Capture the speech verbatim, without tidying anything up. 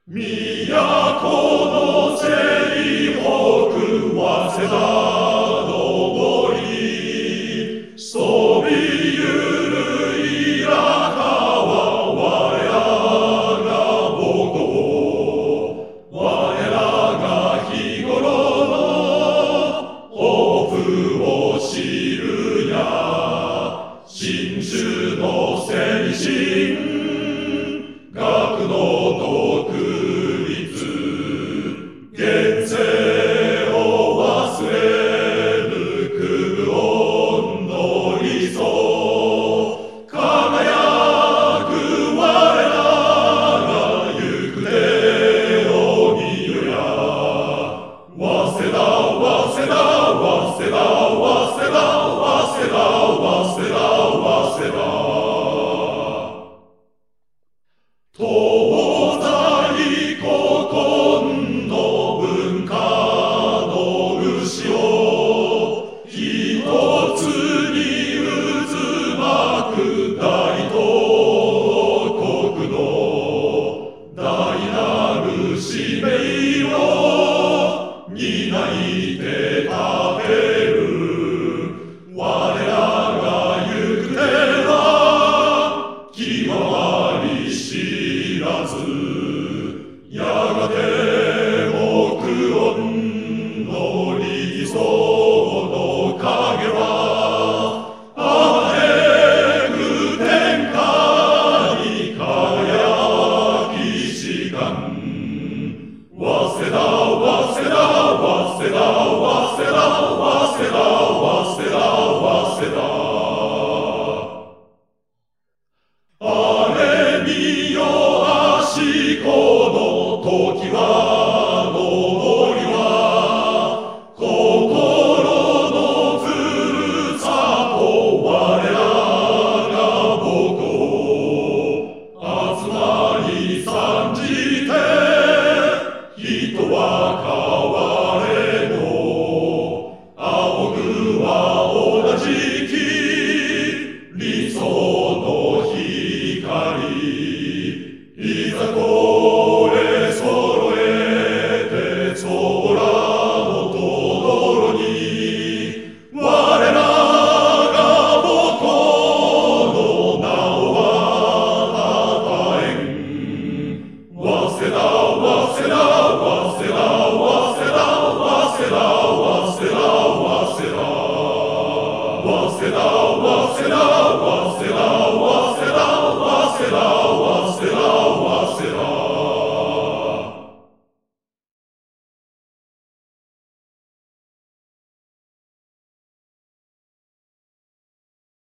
都の西北早稲田の森、そびゆるいらかは我らが母校、我らが日頃の抱負を知るや、新種の先進学の独立、現世を忘れぬく恩の理想、輝く我らが行く手を見よや、早稲田早稲田早稲田早稲田早稲田早稲田早稲田東西古今の文化の牛を一つに渦巻く大東国の大なる使命を担いて立てる我らが行く手は気回り知らず、やがて木音の理想の影はあえぐ天下に輝きしかん。早稲田早稲田早稲田早稲田早稲田早稲田早稲田あれみよ足この時は登りは心のふるさと我らが母校集まり参じて人は